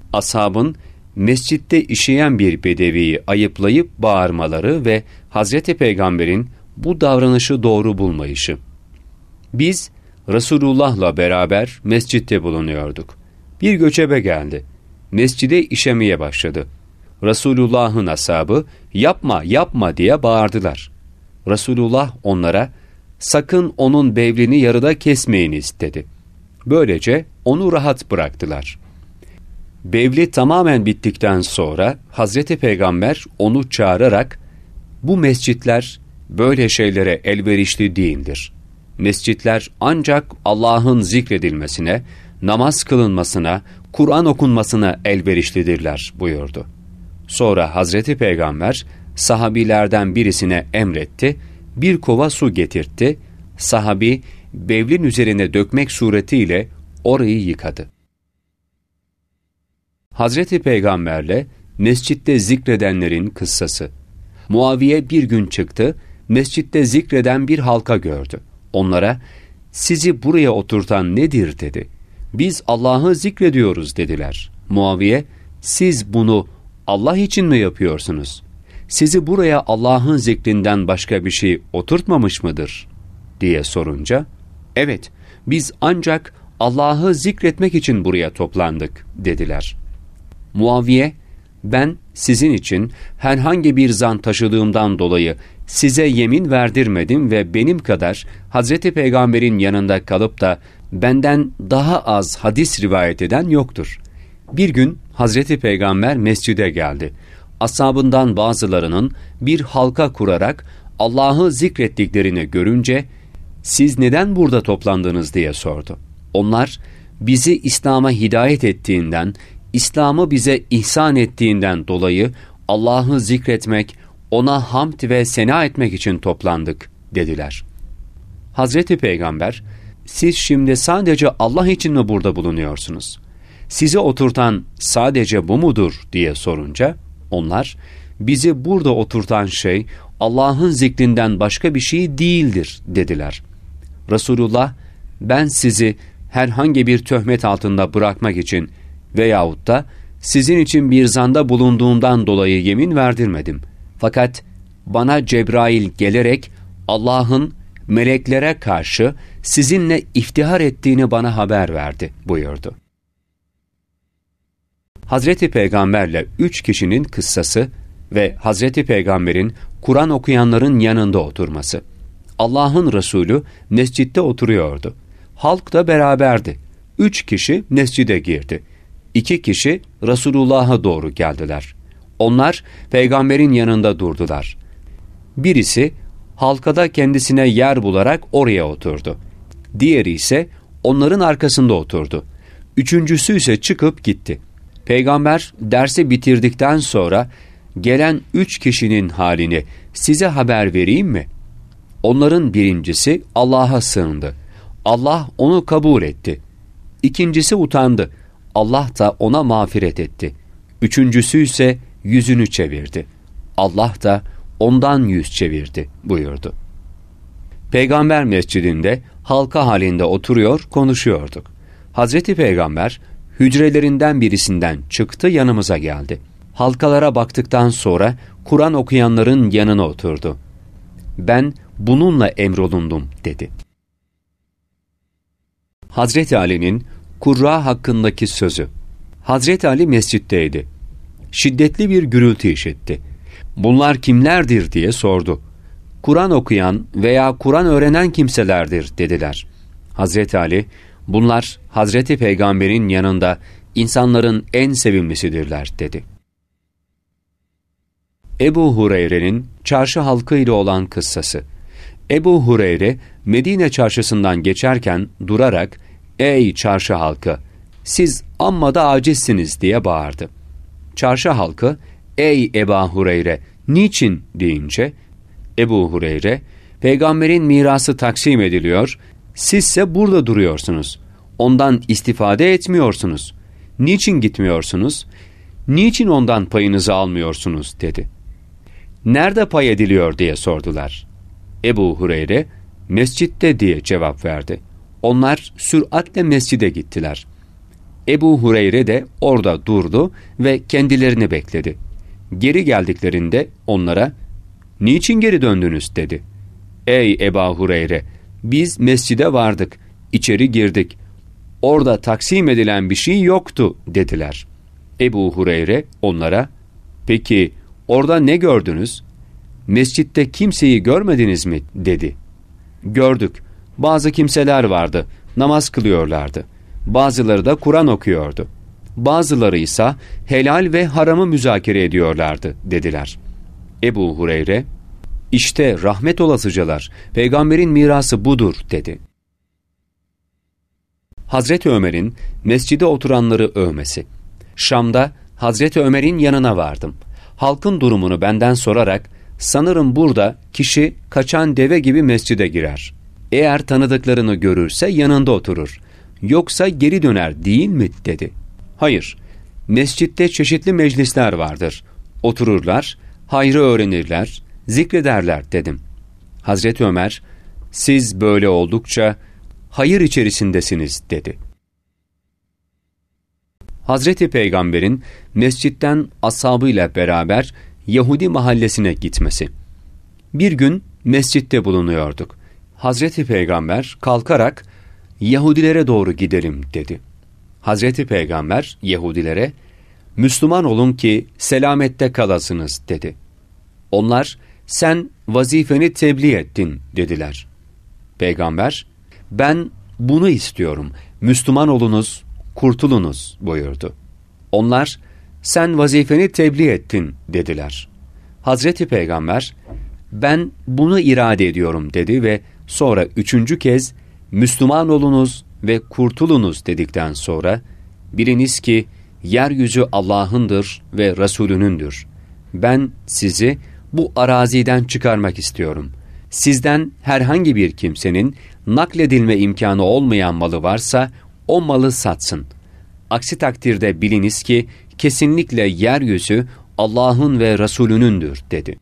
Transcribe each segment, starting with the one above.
ashabın mescitte işeyen bir bedeviyi ayıplayıp bağırmaları ve Hazreti Peygamber'in bu davranışı doğru bulmayışı. Biz Resulullah'la beraber mescitte bulunuyorduk. Bir göçebe geldi. Mescide işemeye başladı. Resulullah'ın ashabı yapma yapma diye bağırdılar. Resulullah onlara sakın onun bevlini yarıda kesmeyiniz dedi. Böylece onu rahat bıraktılar. Bevli tamamen bittikten sonra Hazreti Peygamber onu çağırarak bu mescitler böyle şeylere elverişli değildir. Mescitler ancak Allah'ın zikredilmesine, namaz kılınmasına, Kur'an okunmasına elverişlidirler buyurdu. Sonra Hazreti Peygamber sahabilerden birisine emretti, bir kova su getirtti, sahabi bevlin üzerine dökmek suretiyle orayı yıkadı. Hazreti Peygamberle mescitte zikredenlerin kıssası. Muaviye bir gün çıktı, mescitte zikreden bir halka gördü. Onlara, sizi buraya oturtan nedir dedi. Biz Allah'ı zikrediyoruz dediler. Muaviye, siz bunu Allah için mi yapıyorsunuz? Sizi buraya Allah'ın zikrinden başka bir şey oturtmamış mıdır? diye sorunca, evet, biz ancak Allah'ı zikretmek için buraya toplandık dediler. Muaviye, ben sizin için herhangi bir zan taşıdığımdan dolayı size yemin verdirmedim ve benim kadar Hazreti Peygamber'in yanında kalıp da benden daha az hadis rivayet eden yoktur. Bir gün Hazreti Peygamber mescide geldi. Ashabından bazılarının bir halka kurarak Allah'ı zikrettiklerini görünce, siz neden burada toplandınız diye sordu. Onlar, bizi İslam'a hidayet ettiğinden, İslam'ı bize ihsan ettiğinden dolayı Allah'ı zikretmek, ona hamd ve sena etmek için toplandık dediler. Hazreti Peygamber, siz şimdi sadece Allah için mi burada bulunuyorsunuz? Sizi oturtan sadece bu mudur diye sorunca, onlar, bizi burada oturtan şey Allah'ın zikrinden başka bir şey değildir dediler. Resulullah, ben sizi herhangi bir töhmet altında bırakmak için veyahut da sizin için bir zanda bulunduğumdan dolayı yemin verdirmedim. Fakat bana Cebrail gelerek Allah'ın meleklere karşı sizinle iftihar ettiğini bana haber verdi buyurdu. Hazreti Peygamberle 3 kişinin kıssası ve Hazreti Peygamber'in Kur'an okuyanların yanında oturması. Allah'ın Resulü mescitte oturuyordu. Halk da beraberdi. 3 kişi mescide girdi. 2 kişi Resulullah'a doğru geldiler. Onlar Peygamber'in yanında durdular. Birisi halkada kendisine yer bularak oraya oturdu. Diğeri ise onların arkasında oturdu. Üçüncüsü ise çıkıp gitti. Peygamber dersi bitirdikten sonra gelen 3 kişinin halini size haber vereyim mi? Onların birincisi Allah'a sığındı. Allah onu kabul etti. İkincisi utandı. Allah da ona mağfiret etti. Üçüncüsü ise yüzünü çevirdi. Allah da ondan yüz çevirdi buyurdu. Peygamber mescidinde halka halinde oturuyor, konuşuyorduk. Hazreti Peygamber hücrelerinden birisinden çıktı, yanımıza geldi. Halkalara baktıktan sonra Kur'an okuyanların yanına oturdu. Ben bununla emrolundum dedi. Hazreti Ali'nin Kurra hakkındaki sözü. Hazreti Ali mescitteydi. Şiddetli bir gürültü işitti. Bunlar kimlerdir diye sordu. Kur'an okuyan veya Kur'an öğrenen kimselerdir dediler. Hazreti Ali, bunlar Hazreti Peygamber'in yanında insanların en sevimlisidirler dedi. Ebu Hureyre'nin çarşı halkıyla olan kıssası. Ebu Hureyre Medine çarşısından geçerken durarak, ey çarşı halkı, siz amma da acizsiniz diye bağırdı. Çarşı halkı, ey Ebu Hureyre, niçin deyince, Ebu Hureyre, Peygamberin mirası taksim ediliyor, sizse burada duruyorsunuz. Ondan istifade etmiyorsunuz. Niçin gitmiyorsunuz? Niçin ondan payınızı almıyorsunuz dedi. Nerede pay ediliyor diye sordular. Ebu Hureyre, mescitte diye cevap verdi. Onlar süratle mescide gittiler. Ebu Hureyre de orada durdu ve kendilerini bekledi. Geri geldiklerinde onlara, "Niçin geri döndünüz?" dedi. "Ey Ebu Hureyre, biz mescide vardık, içeri girdik. Orada taksim edilen bir şey yoktu," dediler. Ebu Hureyre onlara, "Peki orada ne gördünüz? Mescitte kimseyi görmediniz mi?" dedi. "Gördük. Bazı kimseler vardı, namaz kılıyorlardı. Bazıları da Kur'an okuyordu. Bazıları ise helal ve haramı müzakere ediyorlardı," dediler. Ebu Hureyre, "İşte rahmet olasıcalar, peygamberin mirası budur," dedi. Hazreti Ömer'in mescide oturanları övmesi. Şam'da Hazreti Ömer'in yanına vardım. Halkın durumunu benden sorarak, "Sanırım burada kişi kaçan deve gibi mescide girer. Eğer tanıdıklarını görürse yanında oturur. Yoksa geri döner değil mi?" dedi. "Hayır, mescitte çeşitli meclisler vardır. Otururlar, hayrı öğrenirler, zikrederler," dedim. Hazreti Ömer, "Siz böyle oldukça hayır içerisindesiniz," dedi. Hazreti Peygamber'in mescitten ashabıyla beraber Yahudi mahallesine gitmesi. Bir gün mescitte bulunuyorduk. Hazreti Peygamber kalkarak, "Yahudilere doğru gidelim," dedi. Hazreti Peygamber Yahudilere, "Müslüman olun ki selamette kalasınız," dedi. Onlar, "Sen vazifeni tebliğ ettin," dediler. Peygamber, "Ben bunu istiyorum, Müslüman olunuz, kurtulunuz," buyurdu. Onlar, "Sen vazifeni tebliğ ettin," dediler. Hazreti Peygamber, "Ben bunu irade ediyorum," dedi ve sonra üçüncü kez, "Müslüman olunuz ve kurtulunuz," dedikten sonra, "Biliniz ki yeryüzü Allah'ındır ve Resulünündür. Ben sizi bu araziden çıkarmak istiyorum. Sizden herhangi bir kimsenin nakledilme imkanı olmayan malı varsa o malı satsın. Aksi takdirde biliniz ki kesinlikle yeryüzü Allah'ın ve Resulünündür," dedi.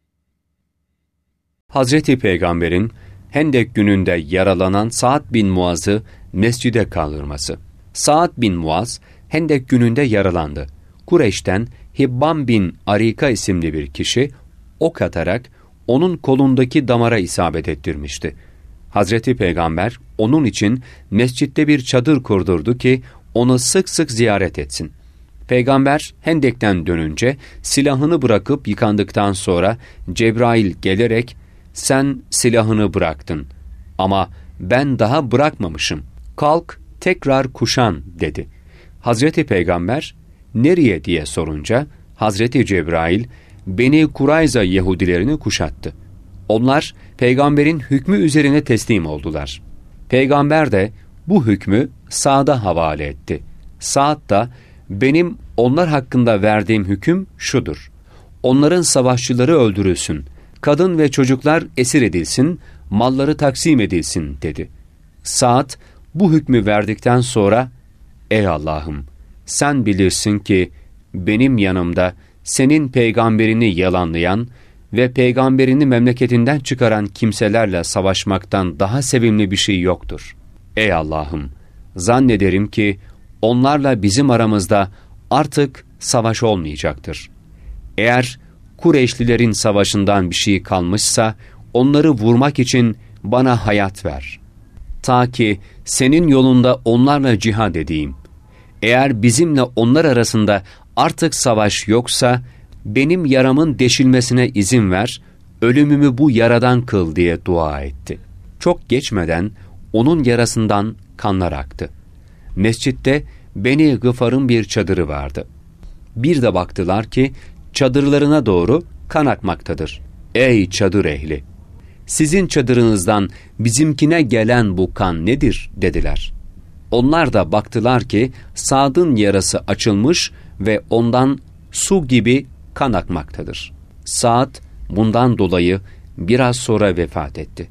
Hazreti Peygamber'in Hendek gününde yaralanan Sa'd bin Muaz'ı mescide kaldırması. Sa'd bin Muaz Hendek gününde yaralandı. Kureyş'ten Hibban bin Arika isimli bir kişi ok atarak onun kolundaki damara isabet ettirmişti. Hazreti Peygamber onun için mescitte bir çadır kurdurdu ki onu sık sık ziyaret etsin. Peygamber Hendek'ten dönünce silahını bırakıp yıkandıktan sonra Cebrail gelerek, "Sen silahını bıraktın ama ben daha bırakmamışım. Kalk tekrar kuşan," dedi. Hazreti Peygamber, "Nereye?" diye sorunca Hazreti Cebrail, Beni Kurayza Yahudilerini kuşattı. Onlar Peygamber'in hükmü üzerine teslim oldular. Peygamber de bu hükmü Sa'd'a havale etti. Sa'd da, "Benim onlar hakkında verdiğim hüküm şudur: Onların savaşçıları öldürülsün, kadın ve çocuklar esir edilsin, malları taksim edilsin," dedi. Sa'd bu hükmü verdikten sonra, "Ey Allah'ım, sen bilirsin ki benim yanımda senin peygamberini yalanlayan ve peygamberini memleketinden çıkaran kimselerle savaşmaktan daha sevimli bir şey yoktur. Ey Allah'ım, zannederim ki onlarla bizim aramızda artık savaş olmayacaktır. Eğer Kureyşlilerin savaşından bir şey kalmışsa onları vurmak için bana hayat ver. Ta ki senin yolunda onlarla cihad edeyim. Eğer bizimle onlar arasında artık savaş yoksa benim yaramın deşilmesine izin ver, ölümümü bu yaradan kıl," diye dua etti. Çok geçmeden onun yarasından kanlar aktı. Mescitte Beni Gıfar'ın bir çadırı vardı. Bir de baktılar ki çadırlarına doğru kan akmaktadır. "Ey çadır ehli! Sizin çadırınızdan bizimkine gelen bu kan nedir?" dediler. Onlar da baktılar ki Sa'd'ın yarası açılmış ve ondan su gibi kan akmaktadır. Sa'd bundan dolayı biraz sonra vefat etti.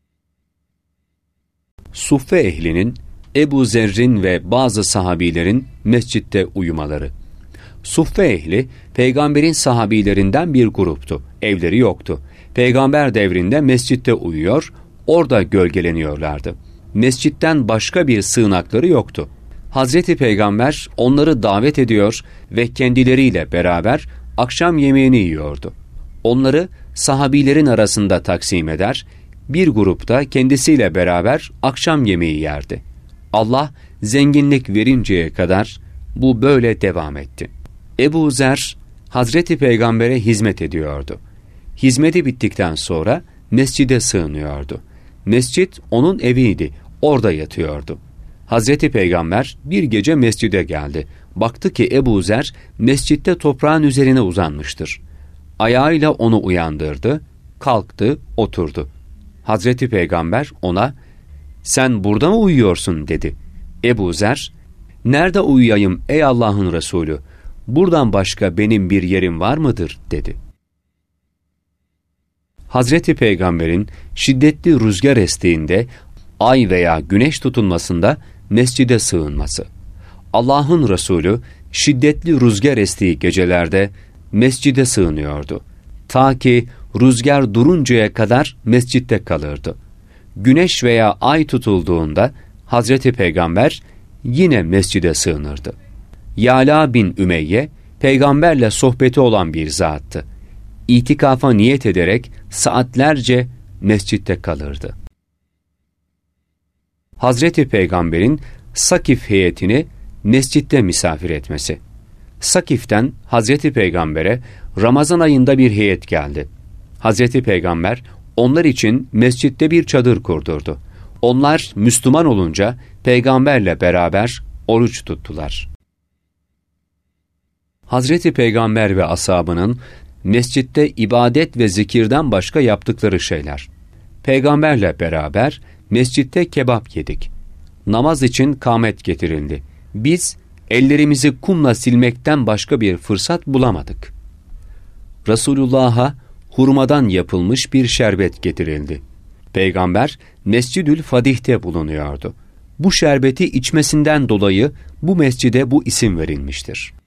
Suffe ehlinin, Ebu Zerr'in ve bazı sahabilerin mescitte uyumaları. Suffe ehli, peygamberin sahabilerinden bir gruptu. Evleri yoktu. Peygamber devrinde mescitte uyuyor, orada gölgeleniyorlardı. Mescitten başka bir sığınakları yoktu. Hazreti Peygamber onları davet ediyor ve kendileriyle beraber akşam yemeğini yiyordu. Onları sahabilerin arasında taksim eder, bir grupta kendisiyle beraber akşam yemeği yerdi. Allah zenginlik verinceye kadar bu böyle devam etti. Ebu Zer, Hazreti Peygamber'e hizmet ediyordu. Hizmeti bittikten sonra mescide sığınıyordu. Mescit onun eviydi, orada yatıyordu. Hazreti Peygamber bir gece mescide geldi. Baktı ki Ebu Zer mescitte toprağın üzerine uzanmıştır. Ayağıyla onu uyandırdı, kalktı, oturdu. Hazreti Peygamber ona, "Sen burada mı uyuyorsun?" dedi. Ebu Zer, "Nerede uyuyayım ey Allah'ın Resulü? Buradan başka benim bir yerim var mıdır?" dedi. Hazreti Peygamber'in şiddetli rüzgar estiğinde, ay veya güneş tutulmasında mescide sığınması. Allah'ın Resulü şiddetli rüzgar estiği gecelerde mescide sığınıyordu. Ta ki rüzgar duruncaya kadar mescitte kalırdı. Güneş veya ay tutulduğunda Hazreti Peygamber yine mescide sığınırdı. Yala bin Ümeyye, peygamberle sohbeti olan bir zattı. İtikafa niyet ederek saatlerce mescitte kalırdı. Hazreti Peygamber'in Sakif heyetini mescitte misafir etmesi. Sakif'ten Hazreti Peygamber'e Ramazan ayında bir heyet geldi. Hazreti Peygamber onlar için mescitte bir çadır kurdurdu. Onlar Müslüman olunca peygamberle beraber oruç tuttular. Hazreti Peygamber ve ashabının mescitte ibadet ve zikirden başka yaptıkları şeyler. Peygamberle beraber mescitte kebap yedik. Namaz için kâmet getirildi. Biz ellerimizi kumla silmekten başka bir fırsat bulamadık. Resulullah'a hurmadan yapılmış bir şerbet getirildi. Peygamber Mescid-ül Fadih'te bulunuyordu. Bu şerbeti içmesinden dolayı bu mescide bu isim verilmiştir.